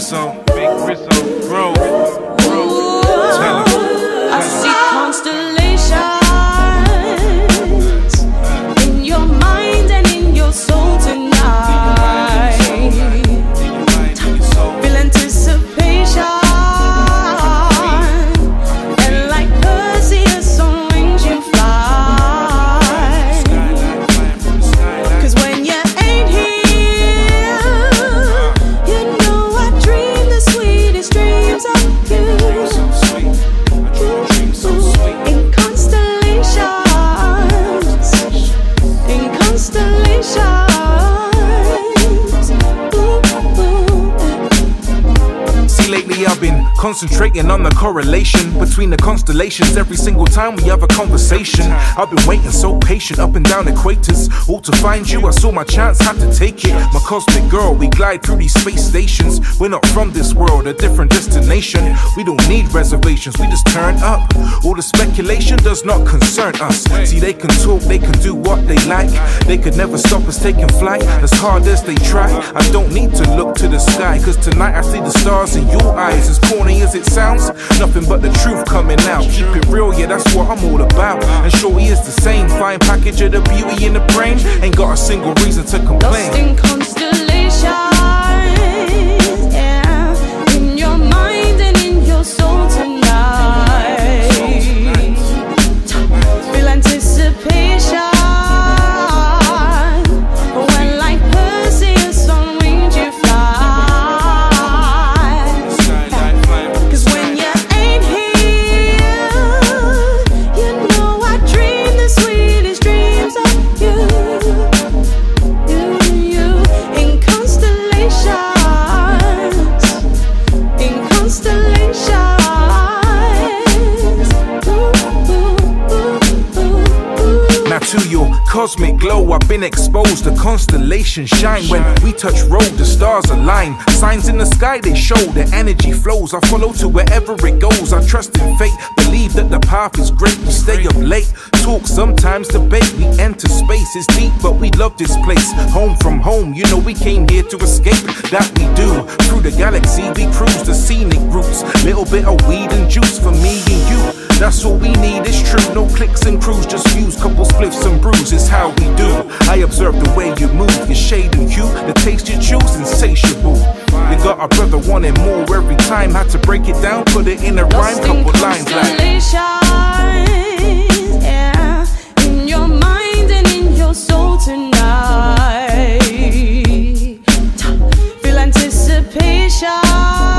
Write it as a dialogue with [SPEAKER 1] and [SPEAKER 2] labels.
[SPEAKER 1] Big Rizzo, bro. Tell him.
[SPEAKER 2] I see constellations in your mind and in your soul tonight. Feel anticipation, and like Perseus on wings you fly. 'Cause when you ain't here, you know I dream the sweetest dreams of you. In constellations, in constellations.
[SPEAKER 1] See, lately I've been concentrating on the correlation between the constellations. Every single time we have a conversation, I've been waiting so patient up and down equators, all to find you. I saw my chance, had to take it. My cosmic girl, we glide through these space stations. We're not from this world, a different destination. We don't need reservations, we just turn up. All the speculation does not concern us. See, they can talk, they can do what they like. They could never stop us taking flight, as hard as they try. I don't need to look to the sky, 'cause tonight I see the stars in your eyes. As corny as it sounds, nothing but the truth coming out. Keep it real, yeah, that's what I'm all about. And shorty is the same, fine package of the beauty in the brain. Ain't got a single reason to complain.
[SPEAKER 2] Lost in constellations, yeah, in your mind and in your soul tonight. Feel anticipation, when like Perseus on wings you fly. 'Cause when you ain't here, you know I dream the sweetest dreams of you. In constellations, in constellations.
[SPEAKER 1] Now to your cosmic glow, I've been exposed to constellations shine. When we touch road, the stars align. Signs in the sky, they show the energy flows. I follow to wherever it goes. I trust in fate, believe that the path is great. We stay up late, talk, sometimes debate. We enter space, it's deep, but we love this place. Home from home, you know we came here to escape. That we do. Through the galaxy, we cruise the scenic routes. Little bit of weed and juice for me and you. That's all we need, it's true. No clicks and crews, just views, couple spliffs and brews. It's how we do. I observe the way you move, your shade and hue, the taste you choose, insatiable. You got a brother wanting more every time. Had to break it down, put it in a rhyme, couple lines like.
[SPEAKER 2] Constellations, yeah, in your mind and in your soul tonight. Feel anticipation.